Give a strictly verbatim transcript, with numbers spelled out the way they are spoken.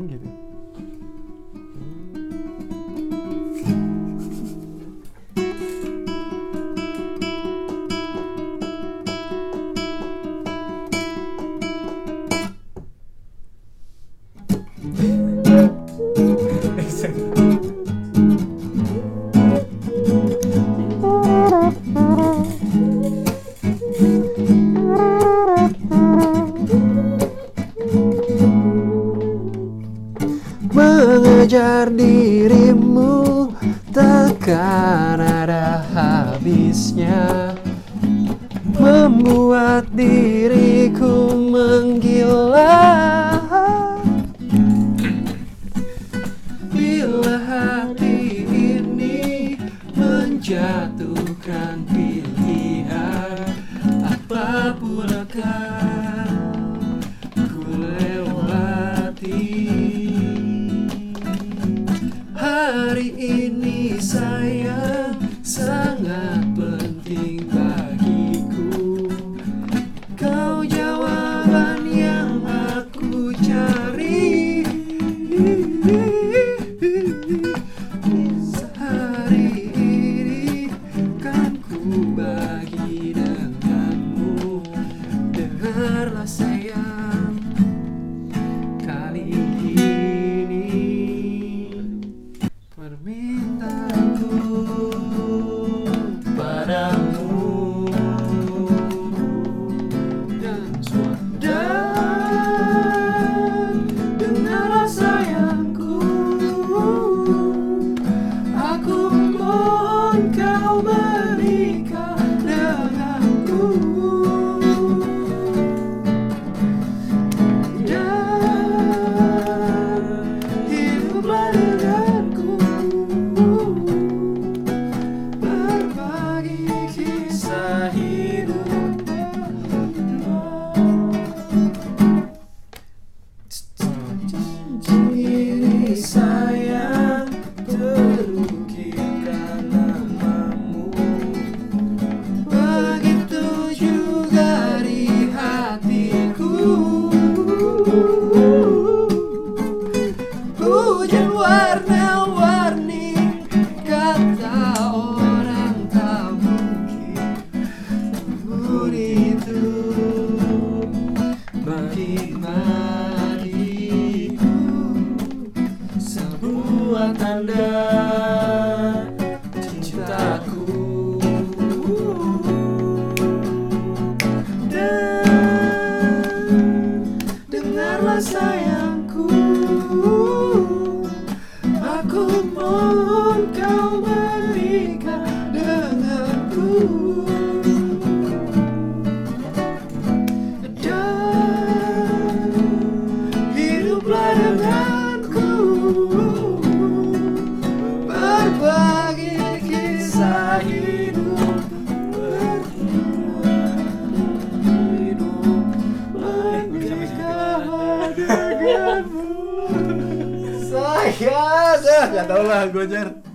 gitu. Mengejar dirimu takkan ada habisnya, membuat diriku menggila. Bila hati ini menjatuhkan pilihan, apapun akan ku lewati. Hari ini sayang sangat penting bagiku. Kau jawaban yang aku cari. Sehari ini kan ku bagi denganmu. Dengarlah sayang, kali ini permintaanku padamu dan suara. Dengarlah sayangku, aku mohon kau menikah denganku. Dan hiduplah denganku, berbagi kisah hidup. Ini sayang terukirkan namamu, begitu juga di hatiku. Hujan warna-warni, kata orang tak mungkin. Namun itu bagi diriku sebuah tanda cintaku. Dan dengarlah sayangku, aku mohon kau menikah denganku. Dan hiduplah denganku, berbagi kisah hidup. Hidup menikah denganmu. Sayang, gak tau lah gue Jar.